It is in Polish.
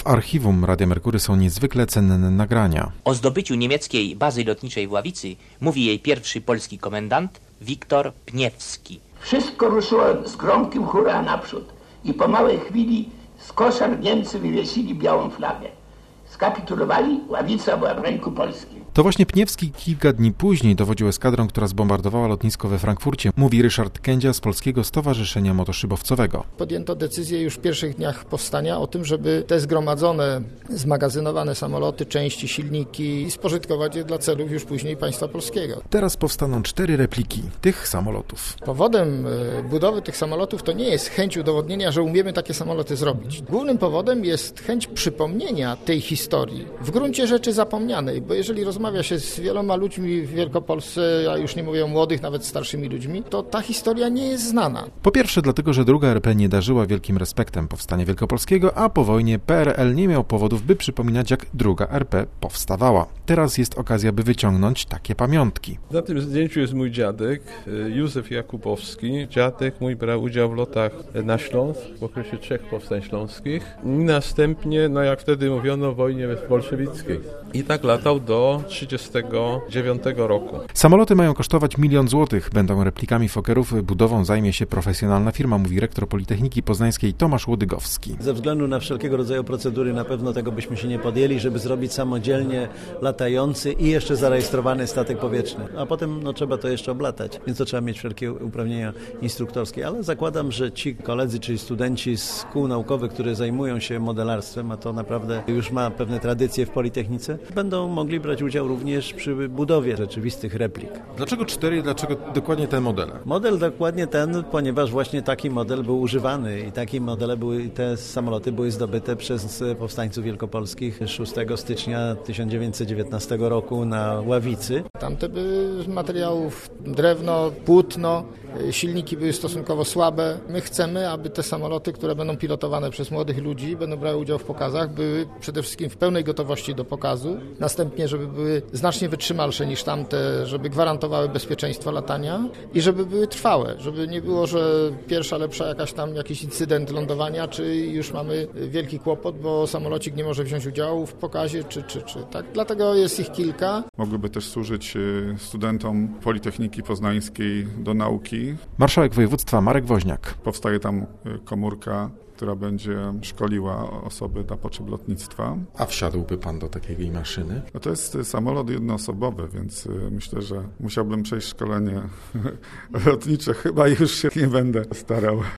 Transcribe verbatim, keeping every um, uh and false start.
W archiwum Radia Merkury są niezwykle cenne nagrania. O zdobyciu niemieckiej bazy lotniczej w Ławicy mówi jej pierwszy polski komendant Wiktor Pniewski. Wszystko ruszyło z gromkim hurra naprzód i po małej chwili z koszar Niemcy wywiesili białą flagę. Skapitulowali, Ławica była w ręku Polski. To właśnie Pniewski kilka dni później dowodził eskadrą, która zbombardowała lotnisko we Frankfurcie, mówi Ryszard Kędzia z Polskiego Stowarzyszenia Motoszybowcowego. Podjęto decyzję już w pierwszych dniach powstania o tym, żeby te zgromadzone, zmagazynowane samoloty, części, silniki spożytkować je dla celów już później państwa polskiego. Teraz powstaną cztery repliki tych samolotów. Powodem budowy tych samolotów to nie jest chęć udowodnienia, że umiemy takie samoloty zrobić. Głównym powodem jest chęć przypomnienia tej historii, w gruncie rzeczy zapomnianej, bo jeżeli rozmawiamy Rozmawia się z wieloma ludźmi w Wielkopolsce, a już nie mówię o młodych, nawet starszymi ludźmi, to ta historia nie jest znana. Po pierwsze dlatego, że druga R P nie darzyła wielkim respektem powstania wielkopolskiego, a po wojnie P R L nie miał powodów, by przypominać, jak druga R P powstawała. Teraz jest okazja, by wyciągnąć takie pamiątki. Na tym zdjęciu jest mój dziadek, Józef Jakubowski. Dziadek mój brał udział w lotach na Śląsk w okresie trzech powstań śląskich. I następnie, no jak wtedy mówiono, w wojnie bolszewickiej. I tak latał do trzydziestego dziewiątego roku. Samoloty mają kosztować milion złotych. Będą replikami Fokkerów. Budową zajmie się profesjonalna firma, mówi rektor Politechniki Poznańskiej Tomasz Łodygowski. Ze względu na wszelkiego rodzaju procedury na pewno tego byśmy się nie podjęli, żeby zrobić samodzielnie latający i jeszcze zarejestrowany statek powietrzny. A potem no, trzeba to jeszcze oblatać, więc to trzeba mieć wszelkie uprawnienia instruktorskie. Ale zakładam, że ci koledzy, czyli studenci z kół naukowych, które zajmują się modelarstwem, a to naprawdę już ma pewne tradycje w Politechnice, będą mogli brać udział również przy budowie rzeczywistych replik. Dlaczego cztery i dlaczego dokładnie ten model? Model dokładnie ten, ponieważ właśnie taki model był używany i takie modele były, te samoloty były zdobyte przez powstańców wielkopolskich szóstego stycznia tysiąc dziewięćset dziewiętnastego roku na Ławicy. Tamte były z materiałów drewno, płótno, silniki były stosunkowo słabe. My chcemy, aby te samoloty, które będą pilotowane przez młodych ludzi, będą brały udział w pokazach, były przede wszystkim w pełnej gotowości do pokazu. Następnie, żeby były znacznie wytrzymalsze niż tamte, żeby gwarantowały bezpieczeństwo latania i żeby były trwałe, żeby nie było, że pierwsza lepsza jakaś tam jakiś incydent lądowania, czy już mamy wielki kłopot, bo samolocik nie może wziąć udziału w pokazie, czy, czy, czy tak. Dlatego jest ich kilka. Mogłyby też służyć studentom Politechniki Poznańskiej do nauki. Marszałek województwa Marek Woźniak. Powstaje tam komórka, która będzie szkoliła osoby dla potrzeb lotnictwa. A wsiadłby pan do takiej maszyny? No to jest samolot jednoosobowy, więc myślę, że musiałbym przejść szkolenie lotnicze. Chyba już się nie będę starał.